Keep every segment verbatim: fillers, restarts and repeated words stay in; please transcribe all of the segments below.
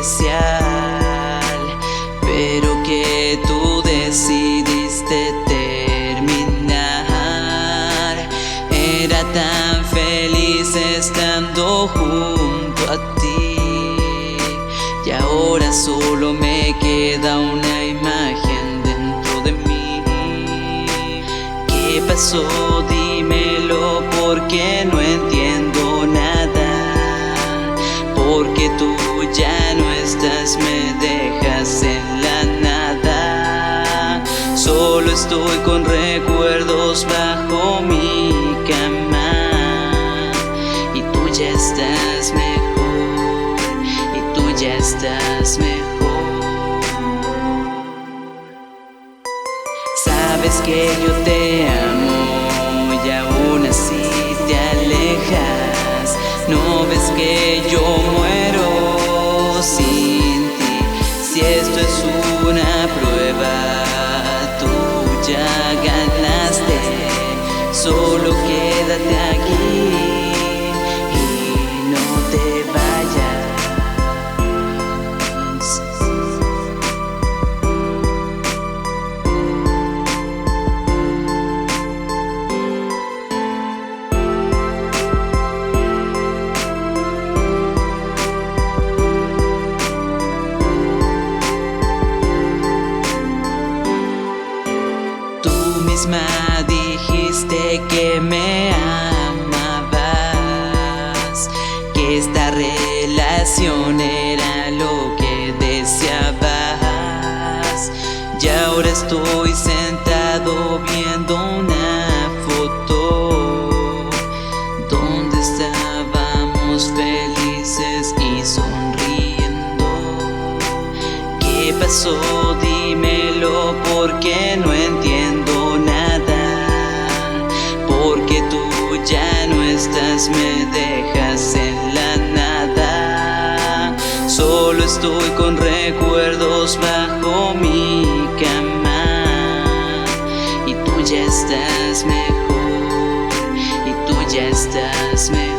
especial, pero que tú decidiste terminar. Era tan feliz estando junto a ti, y ahora solo me queda una imagen dentro de mí. ¿Qué pasó? Dímelo, porque no entiendo nada. Porque tú ya no estás, me dejas en la nada. Solo estoy con recuerdos bajo mi cama, y tú ya estás mejor, y tú ya estás mejor. Sabes que yo te amo y aún así te alejas. ¿No ves que yo muero sin ti? Si esto es una prueba, tú ya ganaste. Solo quédate aquí y no te vayas. Dijiste que me amabas, que esta relación era lo que deseabas. Y ahora estoy sentado viendo una foto donde estábamos felices y sonriendo. ¿Qué pasó? Dímelo, porque no entiendo nada. Porque tú ya no estás, me dejas en la nada. Solo estoy con recuerdos bajo mi cama, y tú ya estás mejor, y tú ya estás mejor.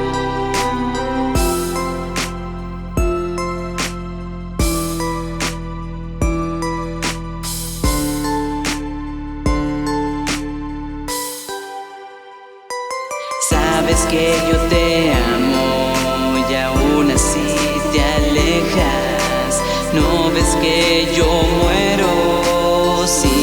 Sabes que yo te amo y aún así te alejas. ¿No ves que yo muero sin